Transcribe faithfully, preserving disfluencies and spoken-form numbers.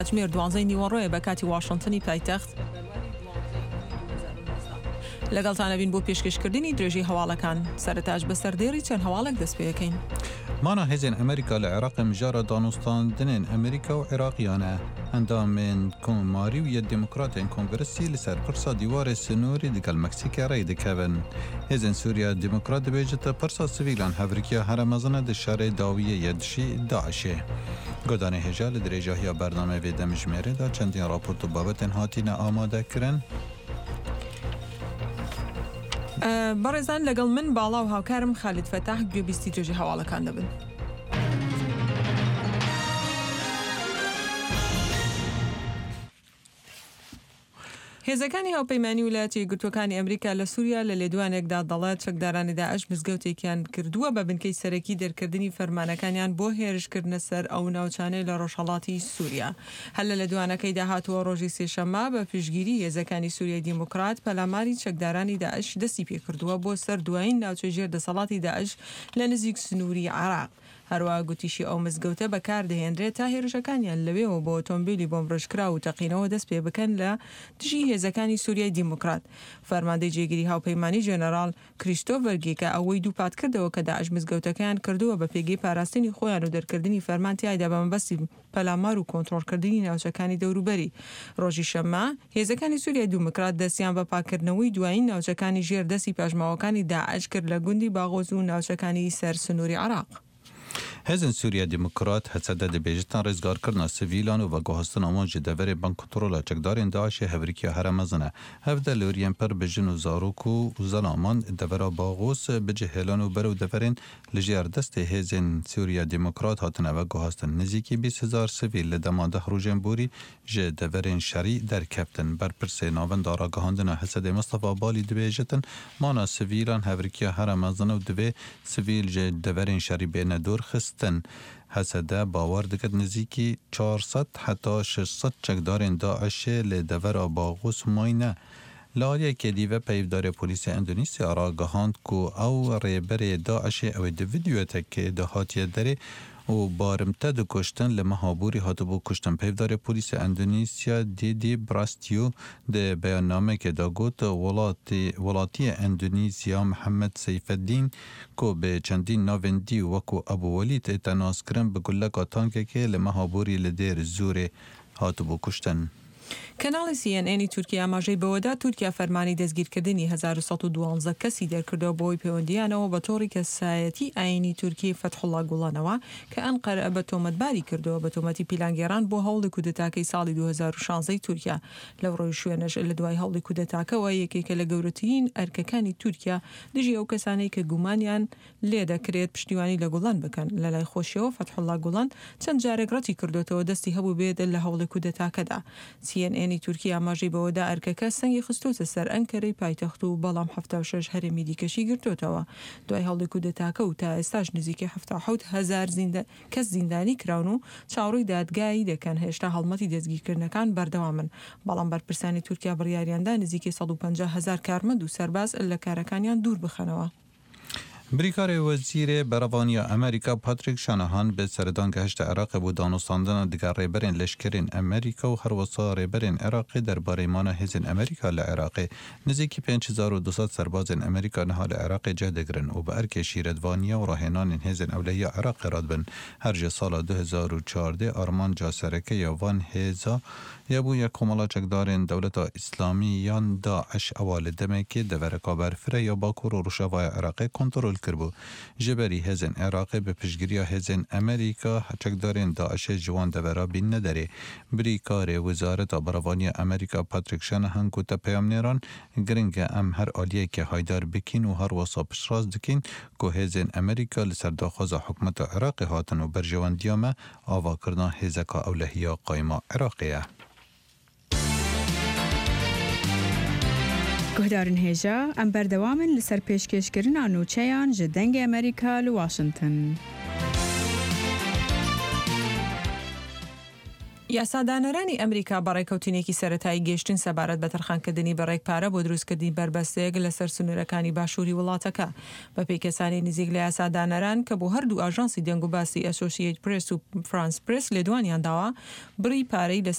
کاتژمێر دوانزەی نیوەڕۆیە بە کاتی واشنتنی پایتەخت. لەگەڵتانە بین بۆ پێشکەشکردنی درێژی هەواڵەکان. سەرەتاش بە سەردێڕی چەند هەواڵێک دەست پێەکەین. مانا هێزن ئەمریکا لە عێراق مژارە دانوستاندنên ئەمریکا و عێراقیانە ئەندامên کۆماری و یە دموکراتên کۆنگرسی لەسەر پرسا دیوارê سنوورî digal Meksîkê rê dikevin. Hêzên Sûriya Demokrat dibêje pirsa sivîlan hevrikiya heremezine di şerê dawiyê yê dişî Daişê. Godanê hêja li dirêjahiya bername vê demijmêrê da çendîn raport û babetên hatîne amadekirin. بەڕێزان لەگەڵ من باڵا و هاوکارم خالید فەتاح گوێبیستی درێژی هەواڵەکان دەبن. هێزەکانی هاوپەیمانی ویلایەتە یەکگرتووەکانی ئەمریکا لە سووریا لە لێدوانێکدا دەڵێت چەکدارانی داعش مزگەوتێکیان کردووە بە بنکەی سەرەکی دەرکردنی فەرمانەکانیان بۆ هێرشکردنە سەر ئەو ناوچانەی لە ڕۆژهەڵاتی سووریا. هەر لە لێدوانەکەی داهاتووە ڕۆژی سێشەممە بە پشگیری هێزەکانی سووریای دیموکرات پەلاماری چەکدارانی داعش دەستی پێکردووە بۆ سەر دوایین ناوچەی ژێر دەسەڵاتی داعش لە نزیک سنووری عێراق. هەروەها گوتیشی ئەو مزگەوتە بەکاردەهێنرێت تا هێرشەکانیان لەوێەوە بۆ ئۆتۆمبیلی بۆمڕژکرا و تەقینەوە دەست پێ بکەن لە دژی هێزەکانی سووریای دیموکرات. فەرماندەی جێگیری هاوپەیمانی ژێنەرال کریستۆفەر کە ئەوەی دووپات کردەوە کە داعش مزگەوتەکەیان کردووە بە پێگەی پاراستنی خۆیان و دەرکردنی فەرمان تیایدا بە مەبەستی پەلامار و کۆنتڕۆڵکردنی ناوچەکانی دەوروبەری. ڕۆژی شەممە هێزەکانی سووریای دیموکرات دەستیان بە پاکردنەوەی دوایین ناوچەکانی ژێر دەستی پاژماوەکانی داعش کرد لە گوندی باغۆز و ناوچەکانی سەر سنووری عێراق. Hêzên Sûriya Demokrat hesede dibêjitan rêzgarkirina sivîlan û veguhastina wan ji deverê bankkontrola çekdarên Daişê hevrikiya here mezin e. Hev de li Hûriyên pir bi jin û zarok û zelaman devera Baghos bi cihêlan û berew deverên li jêr destê hêzên Sûriya Demokrat hatine veguhastin. Nizîkî bîst hezar sivîl li dema deh rojên borî ji deverên şerî derkeftin. Berpirsê navenda ragihandina Hesedê Mustafa Balî dibêjitin mana sivîlan hevrikiya here mezin û divê sivîl ji deverên şerî bêne dorxist. Hesede bawer dikir nizîkî çar sed heta şeş sed çekdarên Daişê lê devera Baghos mayne. Li aliyekê dîve peyvdarê polîsya Endonîsya ragihand ku ew rêberê Daişê ew ê di videoyekê de hatiye derê û barimte dikuştin li meha borî hatibû kuştin. Peyvdarê polîsya Endonîsya Didi Brastio di beyannamekê de got welatiyê Endonîsya Mihemed Seyfeddîn ku bi çendîn navên dî wekû Ebu Welîd ê tenazkirin bi guleka tankekê li meha borî li dêr Zûrê hatibû kuştin. کەناڵی سی ئەن ئێنی تورکیا ئاماژەی بەوەدا تورکیا فەرمانی دەستگیرکردنی هەزار و سەد و دوانزە کەسی دەرکردەوە بۆی پەیوەندیانەوە بە تۆڕی کەسایەتی ئاینی تورکی فەتحوڵا گوڵانەوە کە ئەنقەرە بە تۆمەتباری کردەوە بە تۆمەتی پیلانگێڕان بۆ هەوڵی کودەتاکەی ساڵی دوو هەزار و شانزەی تورکیا. لەو ڕۆژی شوێنەش لە دوای هەوڵی کودەتاکەوە یەکێکە لە گەورەترین ئەرکەکانی تورکیا دژی ئەو کەسانەی کە گومانیان لێ دەکرێت پشتیوانی لە گوڵان بکەن. لە لای خۆشیەوە فەتحوڵا گوڵان چەند جارێک ڕەتی کردوێتەوە دەستی هەبوو بێت لە هەوڵی کودەتاکەدا. سی ئەن ئێنی تورکیا ئاماژەی بەوەدا ئەرکەکە سەنگی خستوتە سەر ئەنکەرەی پایتەخت و بەڵام هەفتە و شەش هەرێمی دیکەشی گرتوتەوە. دوای هەوڵی کودەتاکە و تا ئێستاش نزیکەی هەفتە و حەوت هەزار کەس زیندانی کراون و چاوەڕووی دادگایی دەکەن. هێشتا هەڵمەتی دەستگیرکردنەکان بەردەوامن. بەڵام بەرپرسانی تورکیا بڕیاریاندا نزیکەی سەد و پەنجا هەزار کارمەند و سەرباز لە کارەکانیان دوور بخەنەوە. بریکارê wezîrê berevaniya Amerîka Patrick Shanahan bi serdan gehişta Iraqê bû danûstandina diğer rêberên leşkerên Amerîka û her wisa rêberên Iraqê derbarê mana hêzên Amerîka li Iraqê. Nizîkî pênc hezar û du sed serbazên Amerîka niha li Iraqê cih digirin û bi erkê şîretvaniya û rahênanên hêzên ewleya Iraqê radibin. Her ji sala du hezar û çardê armanca serekeya van hêza ya bûye komala çekdarên Dewleta İslamî yan Daeş ewa li demekê devereka berfirê ya Bakur û Rojavaya Iraqê kontrol kirbû. Ji berî hêzên Iraqê bi piştgiriya hêzên Amerîka çekdarên Daişê ji wan devera bînne derê. Brîkarê Wizareta Berevaniya Amerîka Patrick Shanahan ku te peyamnêran giring e em her aliyekê haydar bikîn û her wisa piştrast dikîn ku hêzên Amerîka li ser daxwaza hikûmeta Iraqê hatin û berjewandiya me avakirina hêzeka ewlehiya qayma Iraqê ye. گهدارن هێژە ئەم بەردەوامن لەسەر پێشکەشکردنا نوچەیان ji dengê Amerîka li Washington. یاسادانەرانی ئەمریکا بەڕێکەوتنێکی سەرەتایی گەشتن سەبارەت بە تەرخانکردنی بەڕێک پارە بۆ دروستکردنی بربەستەیەک لەسەر سنوورەکانی باشووری وڵاتەکە بە پێی کەسانی نزیک لە یاسادانەران کە بۆ هەردوو ئاژانسی دەنگ و باسی ئەسۆسییت پرس و فرانس پرس لێدوانیان داوە بڕی پارەی